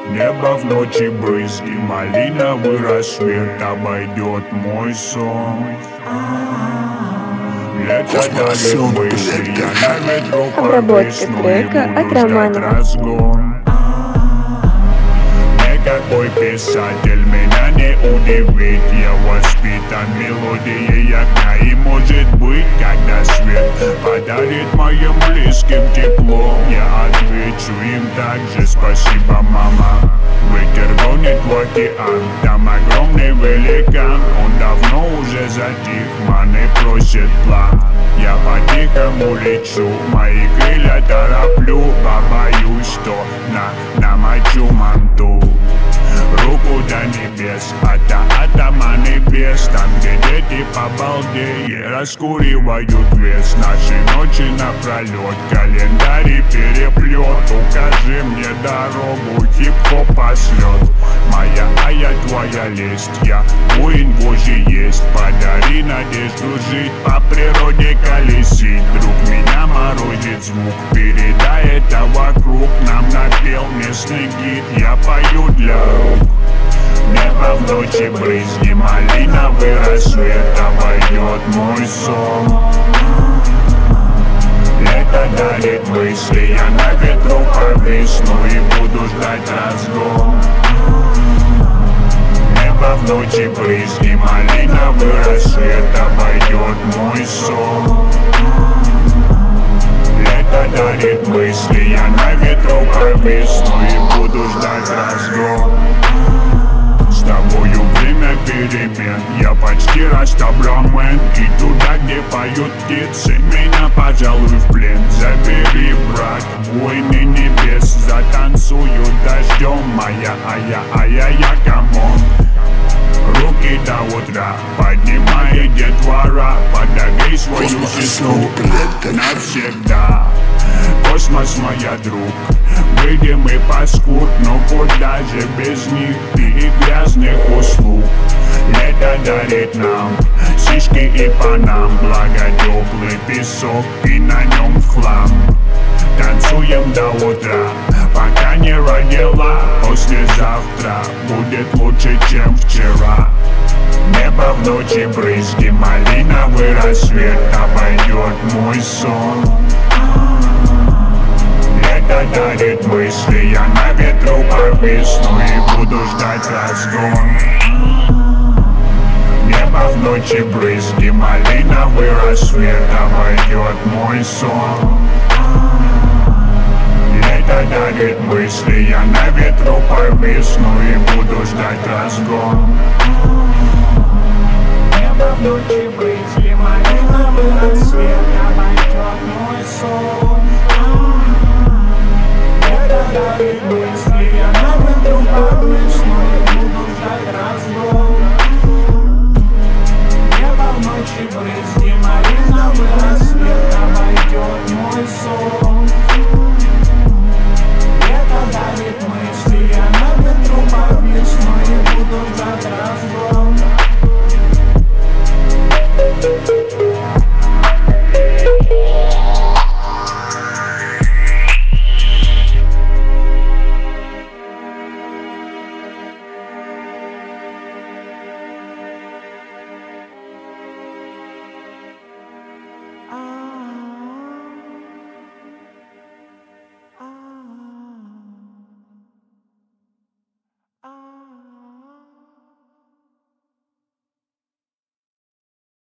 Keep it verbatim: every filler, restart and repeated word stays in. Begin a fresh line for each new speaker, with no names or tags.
Небо в ночи брызги, малиновый рассвет обойдет мой сон. Лето дарит мысли, я на ветру повисну и буду ждать разгон. Никакой писатель меня не удивит, я воспитан мелодией огня. И может быть, когда свет подарит моим близким тепло, я отвечу им также: спасибо, мама. Ветер гонит в океан, там огромный великан. Он давно уже затих, маны просит план. Я по-тихому лечу, мои крылья тороплю, побоюсь, что на намочу манту. Руку до небес, ата атома небес. Там, где дети по балде раскуривают вес. Наши ночи напролет, календарь переплет. Укажи мне дорогу, хип-хоп пошлет. Моя, а я твоя лесть, я воин Божий есть. Подари надежду жить, по природе колесить. Друг, меня морозит звук, передай это вокруг. Нам напел местный гид, я пою для рук. Небо в ночи брызги, малиновый рассвет обойдет мой сон. Лето дарит мысли, я на ветру повисну и буду ждать разгон. Небо в ночи брызги, малиновый рассвет обойдет мой сон. Лето дарит мысли, я на ветру повисну и буду ждать разгон. С тобою время перемен, я почти растаблен. И туда, где поют птицы, меня, пожалуй, в плен. Забери, брат, войны небес, затанцую дождем. Моя, а я, а я, я, камон. Руки до утра, поднимай детвора. Подогрей свою сестру навсегда. Космос, моя друг, выйдем и паскуд, но куда же без них и грязных услуг. Лето дарит нам сиськи и панам, благо теплый песок и на нем в хлам. Танцуем до утра, пока не родила. Послезавтра будет лучше, чем вчера. Небо в ночи брызги, малиновый рассвет обойдет мой сон. Лето дарит мысли, я на ветру повисну и буду ждать разгон. Небо в ночи брызги, малиновый рассвет обойдет мой сон. Лето дарит мысли, я на ветру повисну и буду ждать разгон. Небо в ночи брызги, малиновый рассвет.